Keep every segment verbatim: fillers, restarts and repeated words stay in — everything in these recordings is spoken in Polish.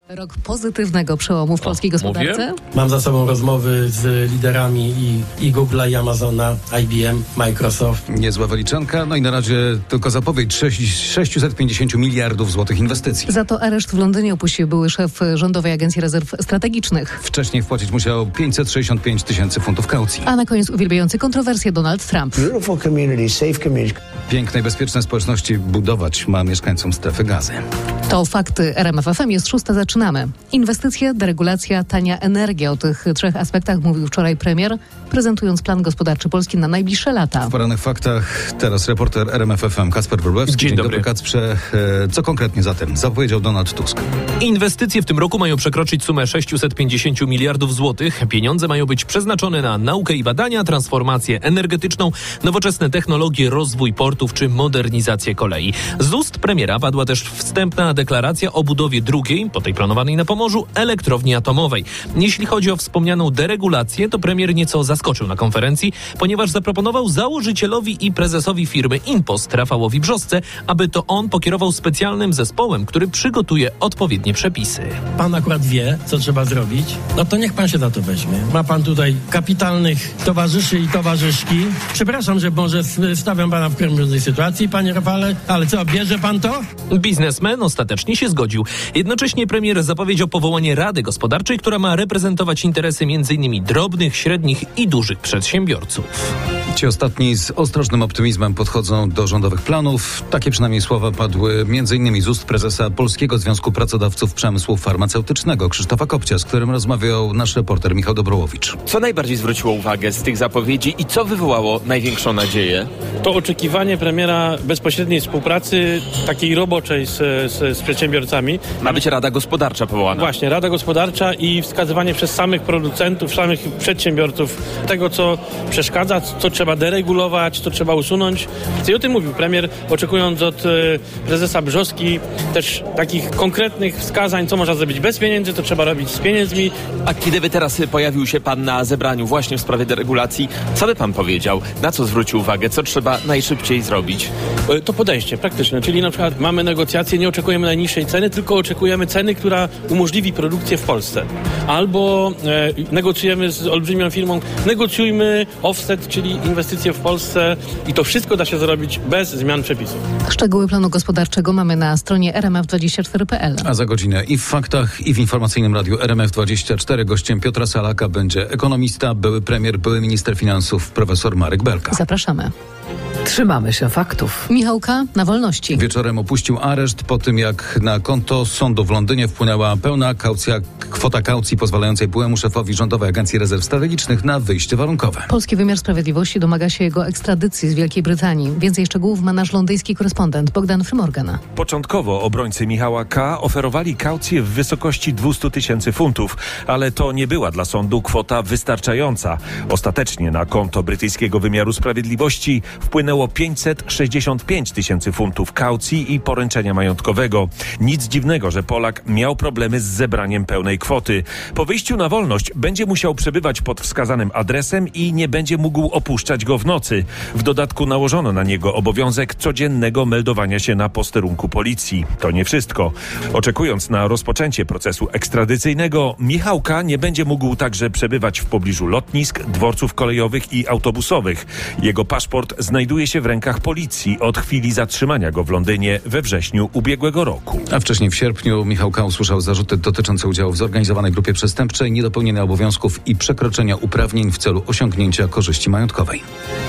Rok pozytywnego przełomu w polskiej gospodarce. Mówię? Mam za sobą rozmowy z liderami i, i Google'a, i Amazona, I B M, Microsoft. Niezła wyliczanka, no i na razie tylko zapowiedź sześćset pięćdziesiąt miliardów złotych inwestycji. Za to areszt w Londynie opuścił były szef Rządowej Agencji Rezerw Strategicznych. Wcześniej wpłacić musiał pięćset sześćdziesiąt pięć tysięcy funtów kaucji. A na koniec uwielbiający kontrowersje Donald Trump. Beautiful community, safe community. Piękne i bezpieczne społeczności budować ma mieszkańcom strefy Gazy. To fakty R M F F M, jest szósta, zaczynamy. Inwestycje, deregulacja, tania energia. O tych trzech aspektach mówił wczoraj premier, prezentując plan gospodarczy Polski na najbliższe lata. W porannych faktach teraz reporter R M F F M Kacper Wróblewski. Dzień, Dzień dobry. dobry Kacprze. E, co konkretnie zatem zapowiedział Donald Tusk? Inwestycje w tym roku mają przekroczyć sumę sześćset pięćdziesiąt miliardów złotych. Pieniądze mają być przeznaczone na naukę i badania, transformację energetyczną, nowoczesne technologie, rozwój portów czy modernizację kolei. Z ust premiera padła też wstępna deklaracja o budowie drugiej, po tej planowanej na Pomorzu, elektrowni atomowej. Jeśli chodzi o wspomnianą deregulację, to premier nieco zaskoczył na konferencji, ponieważ zaproponował założycielowi i prezesowi firmy Impost, Rafałowi Brzosce, aby to on pokierował specjalnym zespołem, który przygotuje odpowiednie przepisy. Pan akurat wie, co trzeba zrobić, no to niech pan się za to weźmie. Ma pan tutaj kapitalnych towarzyszy i towarzyszki. Przepraszam, że może stawiam pana w krężnej sytuacji, panie Rafale, ale co, bierze pan to? Biznesmen ostatecznie się zgodził. Jednocześnie premier zapowiedział powołanie Rady Gospodarczej, która ma reprezentować interesy m.in. drobnych, średnich i dużych przedsiębiorców. Ci ostatni z ostrożnym optymizmem podchodzą do rządowych planów. Takie przynajmniej słowa padły m.in. z ust prezesa Polskiego Związku Pracodawców Przemysłu Farmaceutycznego Krzysztofa Kopcia, z którym rozmawiał nasz reporter Michał Dobrołowicz. Co najbardziej zwróciło uwagę z tych zapowiedzi i co wywołało największą nadzieję? To oczekiwanie premiera bezpośredniej współpracy, takiej roboczej z, z, z przedsiębiorcami. Ma być Rada Gospodarcza powołana. Właśnie, Rada Gospodarcza i wskazywanie przez samych producentów, samych przedsiębiorców tego, co przeszkadza, co trzeba deregulować, co trzeba usunąć. I o tym mówił premier, oczekując od e, prezesa Brzoski też takich konkretnych wskazań, co można zrobić bez pieniędzy, co trzeba robić z pieniędzmi. A kiedy by teraz pojawił się pan na zebraniu właśnie w sprawie deregulacji, co by pan powiedział? Na co zwrócił uwagę? Co trzeba najszybciej zrobić? E, to podejście praktyczne, czyli na przykład mamy negocjacje, nie oczekujemy najniższej ceny, tylko oczekujemy ceny, która umożliwi produkcję w Polsce. Albo e, negocjujemy z olbrzymią firmą, negocjujmy offset, czyli inwestycje w Polsce i to wszystko da się zrobić bez zmian przepisów. Szczegóły planu gospodarczego mamy na stronie r m f dwadzieścia cztery kropka p l. A za godzinę i w faktach, i w informacyjnym radiu R M F dwadzieścia cztery gościem Piotra Salaka będzie ekonomista, były premier, były minister finansów, profesor Marek Belka. Zapraszamy. Trzymamy się faktów. Michał K. na wolności. Wieczorem opuścił areszt po tym, jak na konto sądu w Londynie wpłynęła pełna kaucja, kwota kaucji pozwalającej byłemu szefowi Rządowej Agencji Rezerw Strategicznych na wyjście warunkowe. Polski wymiar sprawiedliwości domaga się jego ekstradycji z Wielkiej Brytanii. Więcej szczegółów ma nasz londyński korespondent Bogdan Frymorgan. Początkowo obrońcy Michała K. oferowali kaucję w wysokości dwieście tysięcy funtów, ale to nie była dla sądu kwota wystarczająca. Ostatecznie na konto brytyjskiego wymiaru sprawiedliwości wpłynęło pięćset sześćdziesiąt pięć tysięcy funtów kaucji i poręczenia majątkowego. Nic dziwnego, że Polak miał problemy z zebraniem pełnej kwoty. Po wyjściu na wolność będzie musiał przebywać pod wskazanym adresem i nie będzie mógł opuszczać go w nocy. W dodatku nałożono na niego obowiązek codziennego meldowania się na posterunku policji. To nie wszystko. Oczekując na rozpoczęcie procesu ekstradycyjnego, Michał K. nie będzie mógł także przebywać w pobliżu lotnisk, dworców kolejowych i autobusowych. Jego paszport znajduje się w rękach policji od chwili zatrzymania go w Londynie we wrześniu ubiegłego roku. A wcześniej w sierpniu Michał K. usłyszał zarzuty dotyczące udziału w zorganizowanej grupie przestępczej, niedopełnienia obowiązków i przekroczenia uprawnień w celu osiągnięcia korzyści majątkowej.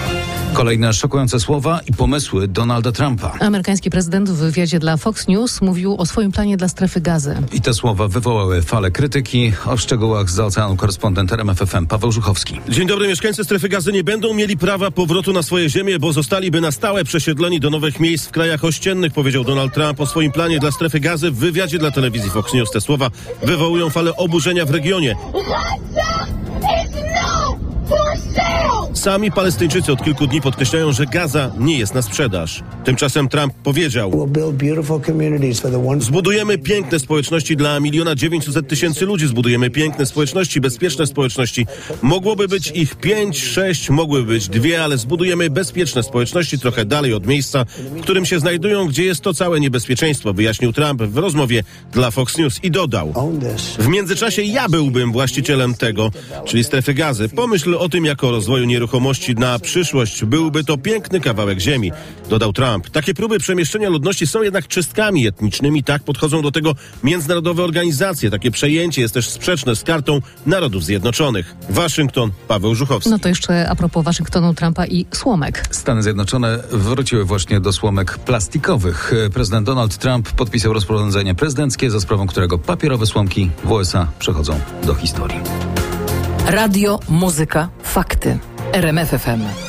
Kolejne szokujące słowa i pomysły Donalda Trumpa. Amerykański prezydent w wywiadzie dla Fox News mówił o swoim planie dla strefy Gazy. I te słowa wywołały falę krytyki. O szczegółach z oceanu korespondent R M F F M Paweł Żuchowski. Dzień dobry. Mieszkańcy strefy Gazy nie będą mieli prawa powrotu na swoje ziemię, bo zostaliby na stałe przesiedleni do nowych miejsc w krajach ościennych, powiedział Donald Trump o swoim planie dla strefy Gazy w wywiadzie dla telewizji Fox News. Te słowa wywołują falę oburzenia w regionie. Sami Palestyńczycy od kilku dni podkreślają, że Gaza nie jest na sprzedaż. Tymczasem Trump powiedział: zbudujemy piękne społeczności dla miliona dziewięćset tysięcy ludzi, zbudujemy piękne społeczności, bezpieczne społeczności. Mogłoby być ich pięć, sześć, mogłyby być dwie, ale zbudujemy bezpieczne społeczności trochę dalej od miejsca, w którym się znajdują, gdzie jest to całe niebezpieczeństwo, wyjaśnił Trump w rozmowie dla Fox News i dodał: w międzyczasie ja byłbym właścicielem tego, czyli strefy Gazy. Pomyśl o tym jako o rozwoju nieruchomości na przyszłość. Byłby to piękny kawałek ziemi, dodał Trump. Takie próby przemieszczenia ludności są jednak czystkami etnicznymi. Tak podchodzą do tego międzynarodowe organizacje. Takie przejęcie jest też sprzeczne z Kartą Narodów Zjednoczonych. Waszyngton, Paweł Żuchowski. No to jeszcze a propos Waszyngtonu, Trumpa i słomek. Stany Zjednoczone wróciły właśnie do słomek plastikowych. Prezydent Donald Trump podpisał rozporządzenie prezydenckie, za sprawą którego papierowe słomki w U S A przechodzą do historii. Radio, muzyka, fakty. R M F F M.